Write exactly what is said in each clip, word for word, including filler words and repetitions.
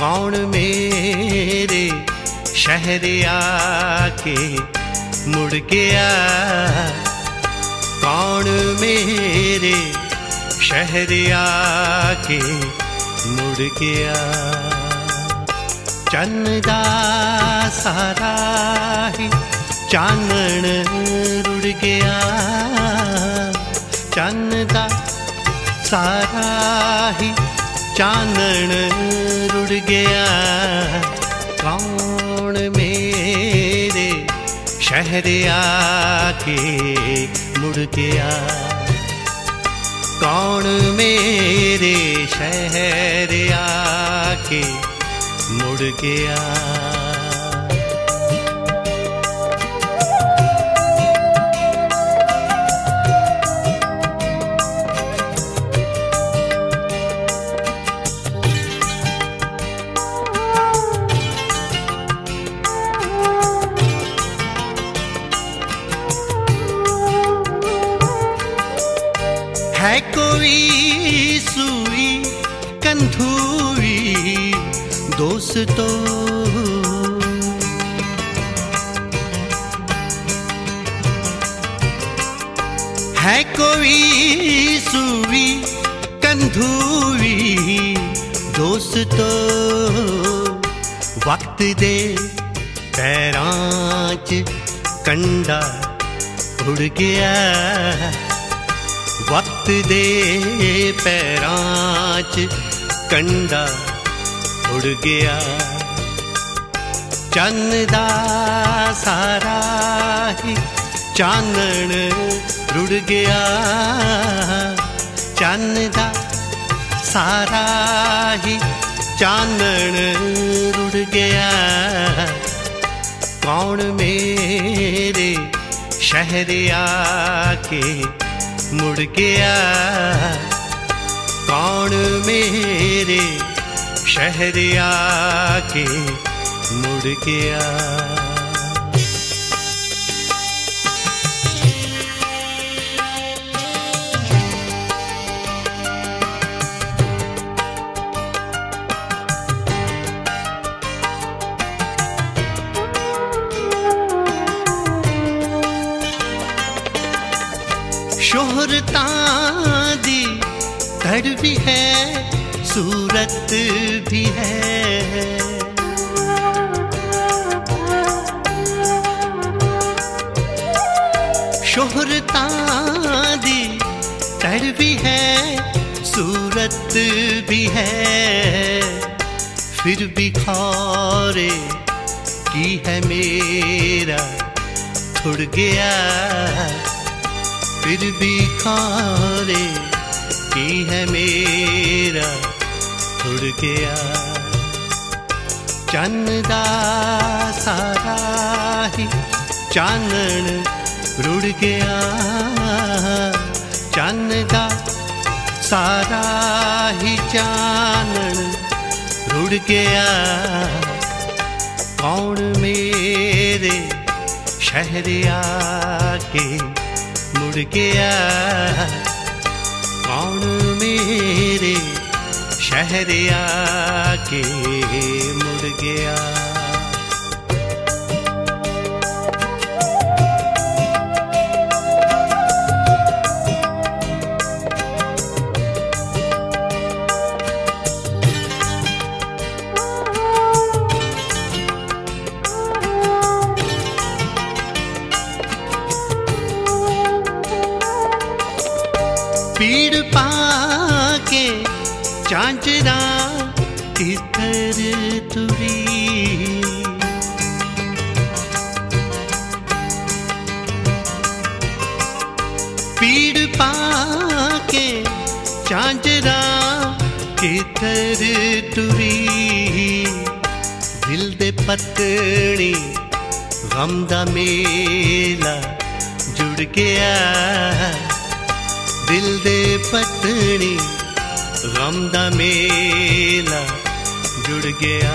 कौन मेरे शहर आके मुड़ गया, कौन मेरे शहर आके मुड़ गया। चन्दा सारा ही चानन रुड़ गया, चन्दा सारा ही चानन रुड़ गया। कौन मेरे शहर आके मुड़ गया, कौन मेरे शहर आके मुड़ गया। है कोई सुई कंधुई दोस्तों, है कोई सुई कंधुई दोस्तों। वक्त दे पैरां च कंडा उड़ गया, वक्त दे पैरां च कंडा उड़ गया। चन्दा सारा ही चानन रुड़ गया, चन्दा सारा ही चानन रुड़ गया। कौन मेरे शहर आके मुड़ गया, कौन मेरे शहर आके मुड़ गया। शोहरतां दी धड़ भी है, सूरत भी है। शोहरतां दी धड़ भी है, सूरत भी है। फिर भी खौरे की है मेरा छुड़ गया, फिर भी खारे की है मेरा छुड़ गया। चन्दा सारा ही चानन रुड़ गया, चन्दा सारा ही चानन रुड़ गया। कौन मेरे शहर आके मुड़ गया, कौन मेरे शहर आके मुड़ गया। पीड़ पाके झांझरा किधर तुरी, पीड़ पाके झांझरा किधर तुरी। दिल दे पतनी गम दा मेला जुड़ गया, दिल दे पतनी गम दा मेला जुड़ गया।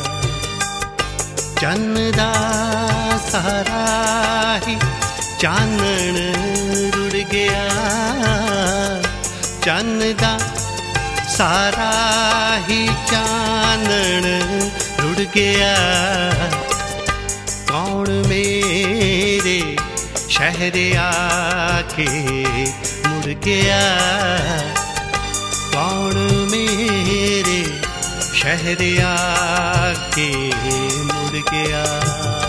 चन्दा सारा ही चानन रुड़ गया, चन्दा सारा ही चानन रुड़ गया। कौन मेरे शहर आके मुड़ गया, कौन मेरे शहर आके मुड़ गया।